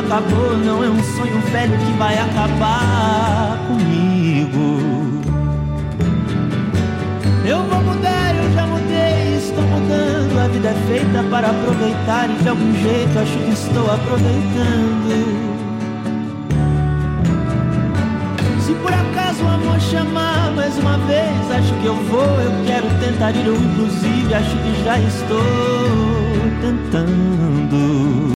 acabou, não é um sonho velho que vai acabar comigo. Eu vou mudar, eu já mudei, estou mudando. A vida é feita para aproveitar e de algum jeito acho que estou aproveitando. Se por acaso o amor chamar mais uma vez, acho que eu vou, eu quero tentar ir, eu inclusive acho que já estou tentando.